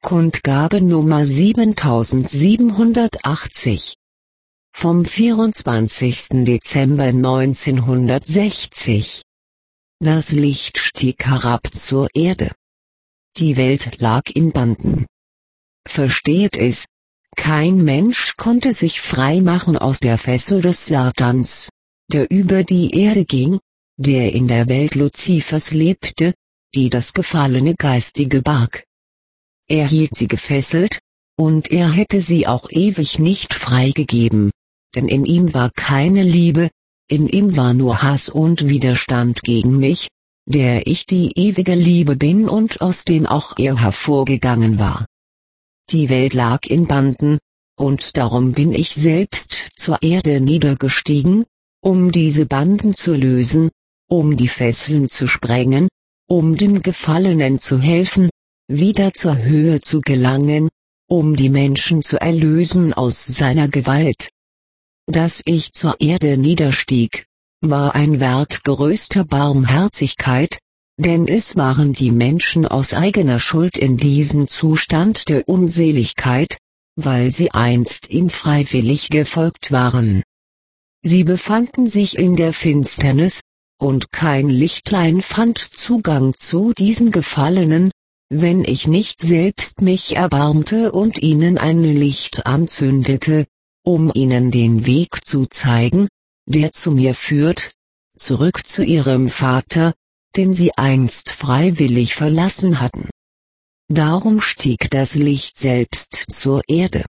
Kundgabe Nummer 7780 vom 24. Dezember 1960. Das Licht stieg herab zur Erde. Die Welt lag in Banden. Versteht es, kein Mensch konnte sich frei machen aus der Fessel des Satans, der über die Erde ging, der in der Welt Luzifers lebte, die das gefallene Geistige barg. Er hielt sie gefesselt, und er hätte sie auch ewig nicht freigegeben, denn in ihm war keine Liebe, in ihm war nur Hass und Widerstand gegen mich, der ich die ewige Liebe bin und aus dem auch er hervorgegangen war. Die Welt lag in Banden, und darum bin ich selbst zur Erde niedergestiegen, um diese Banden zu lösen, um die Fesseln zu sprengen, um dem Gefallenen zu helfen, wieder zur Höhe zu gelangen, um die Menschen zu erlösen aus seiner Gewalt. Dass ich zur Erde niederstieg, war ein Werk größter Barmherzigkeit, denn es waren die Menschen aus eigener Schuld in diesem Zustand der Unseligkeit, weil sie einst ihm freiwillig gefolgt waren. Sie befanden sich in der Finsternis, und kein Lichtlein fand Zugang zu diesen Gefallenen, wenn ich nicht selbst mich erbarmte und ihnen ein Licht anzündete, um ihnen den Weg zu zeigen, der zu mir führt, zurück zu ihrem Vater, den sie einst freiwillig verlassen hatten. Darum stieg das Licht selbst zur Erde.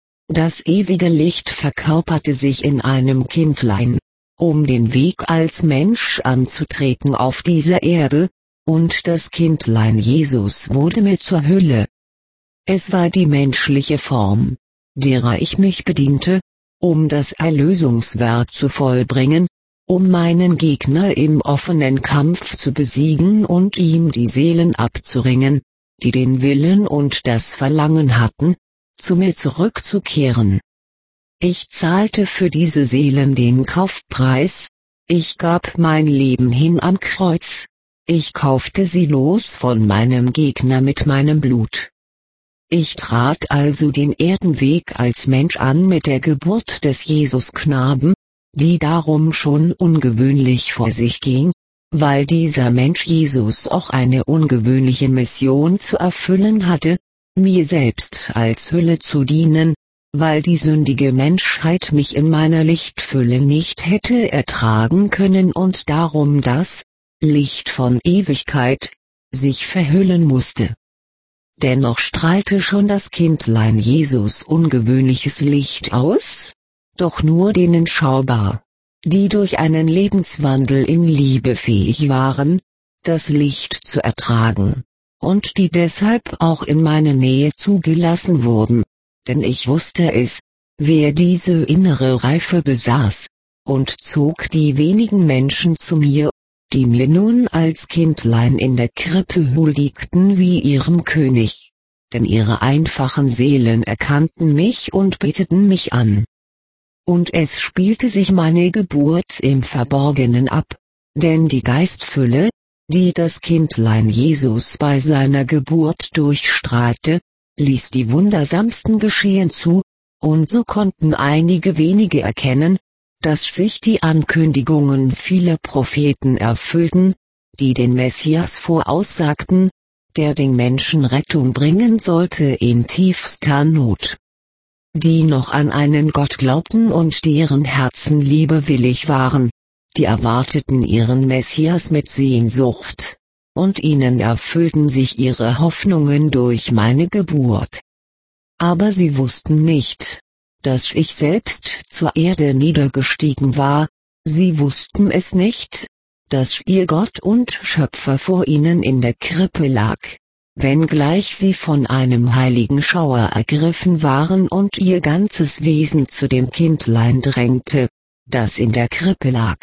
Das ewige Licht verkörperte sich in einem Kindlein, um den Weg als Mensch anzutreten auf dieser Erde, und das Kindlein Jesus wurde mir zur Hülle. Es war die menschliche Form, derer ich mich bediente, um das Erlösungswerk zu vollbringen, um meinen Gegner im offenen Kampf zu besiegen und ihm die Seelen abzuringen, die den Willen und das Verlangen hatten, zu mir zurückzukehren. Ich zahlte für diese Seelen den Kaufpreis, ich gab mein Leben hin am Kreuz, ich kaufte sie los von meinem Gegner mit meinem Blut. Ich trat also den Erdenweg als Mensch an mit der Geburt des Jesusknaben, die darum schon ungewöhnlich vor sich ging, weil dieser Mensch Jesus auch eine ungewöhnliche Mission zu erfüllen hatte, mir selbst als Hülle zu dienen, weil die sündige Menschheit mich in meiner Lichtfülle nicht hätte ertragen können und darum das Licht von Ewigkeit sich verhüllen musste. Dennoch strahlte schon das Kindlein Jesus ungewöhnliches Licht aus, doch nur denen schaubar, die durch einen Lebenswandel in Liebe fähig waren, das Licht zu ertragen, und die deshalb auch in meine Nähe zugelassen wurden, denn ich wusste es, wer diese innere Reife besaß, und zog die wenigen Menschen zu mir, die mir nun als Kindlein in der Krippe huldigten wie ihrem König, denn ihre einfachen Seelen erkannten mich und beteten mich an. Und es spielte sich meine Geburt im Verborgenen ab, denn die Geistfülle, die das Kindlein Jesus bei seiner Geburt durchstrahlte, ließ die wundersamsten geschehen zu, und so konnten einige wenige erkennen, dass sich die Ankündigungen vieler Propheten erfüllten, die den Messias voraussagten, der den Menschen Rettung bringen sollte in tiefster Not. Die noch an einen Gott glaubten und deren Herzen liebewillig waren, die erwarteten ihren Messias mit Sehnsucht, und ihnen erfüllten sich ihre Hoffnungen durch meine Geburt. Aber sie wussten nicht, dass ich selbst zur Erde niedergestiegen war, sie wussten es nicht, dass ihr Gott und Schöpfer vor ihnen in der Krippe lag, wenngleich sie von einem heiligen Schauer ergriffen waren und ihr ganzes Wesen zu dem Kindlein drängte, das in der Krippe lag.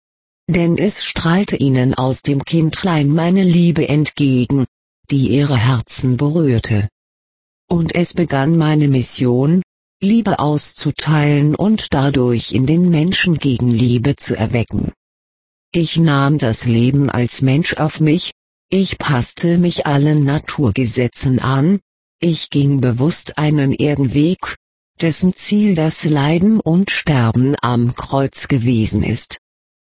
Denn es strahlte ihnen aus dem Kindlein meine Liebe entgegen, die ihre Herzen berührte. Und es begann meine Mission, Liebe auszuteilen und dadurch in den Menschen Gegenliebe zu erwecken. Ich nahm das Leben als Mensch auf mich, ich passte mich allen Naturgesetzen an, Ich ging bewusst einen Erdenweg, dessen Ziel das Leiden und Sterben am Kreuz gewesen ist.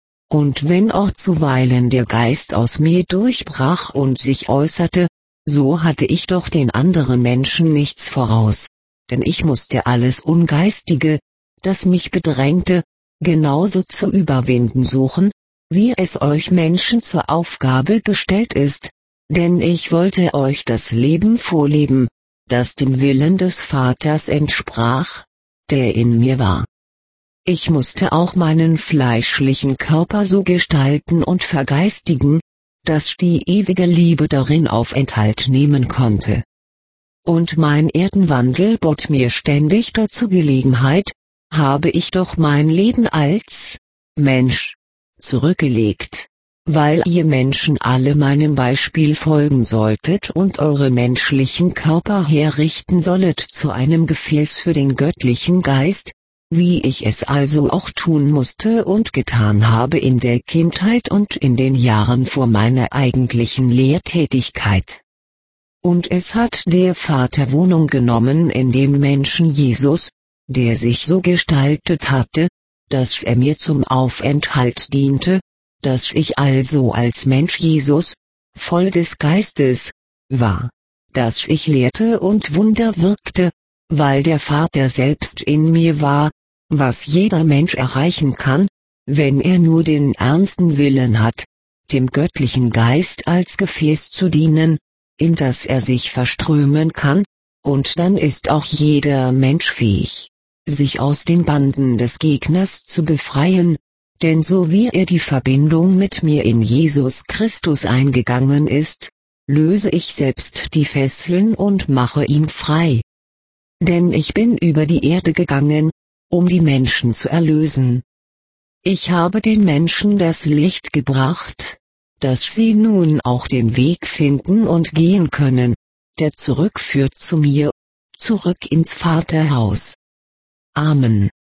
Und wenn auch zuweilen der Geist aus mir durchbrach und sich äußerte, so hatte ich doch den anderen Menschen nichts voraus, denn ich musste alles Ungeistige, das mich bedrängte, genauso zu überwinden suchen, wie es euch Menschen zur Aufgabe gestellt ist, denn ich wollte euch das Leben vorleben, das dem Willen des Vaters entsprach, der in mir war. Ich musste auch meinen fleischlichen Körper so gestalten und vergeistigen, dass die ewige Liebe darin Aufenthalt nehmen konnte. Und mein Erdenwandel bot mir ständig dazu Gelegenheit, habe ich doch mein Leben als Mensch zurückgelegt, weil ihr Menschen alle meinem Beispiel folgen solltet und eure menschlichen Körper herrichten solltet zu einem Gefäß für den göttlichen Geist, wie ich es also auch tun musste und getan habe in der Kindheit und in den Jahren vor meiner eigentlichen Lehrtätigkeit. Und es hat der Vater Wohnung genommen in dem Menschen Jesus, der sich so gestaltet hatte, dass er mir zum Aufenthalt diente, dass ich also als Mensch Jesus, voll des Geistes, war, dass ich lehrte und Wunder wirkte, weil der Vater selbst in mir war, was jeder Mensch erreichen kann, wenn er nur den ernsten Willen hat, dem göttlichen Geist als Gefäß zu dienen, in das er sich verströmen kann, und dann ist auch jeder Mensch fähig, sich aus den Banden des Gegners zu befreien, denn so wie er die Verbindung mit mir in Jesus Christus eingegangen ist, löse ich selbst die Fesseln und mache ihn frei. Denn ich bin über die Erde gegangen, um die Menschen zu erlösen. Ich habe den Menschen das Licht gebracht, dass sie nun auch den Weg finden und gehen können, der zurückführt zu mir, zurück ins Vaterhaus. Amen.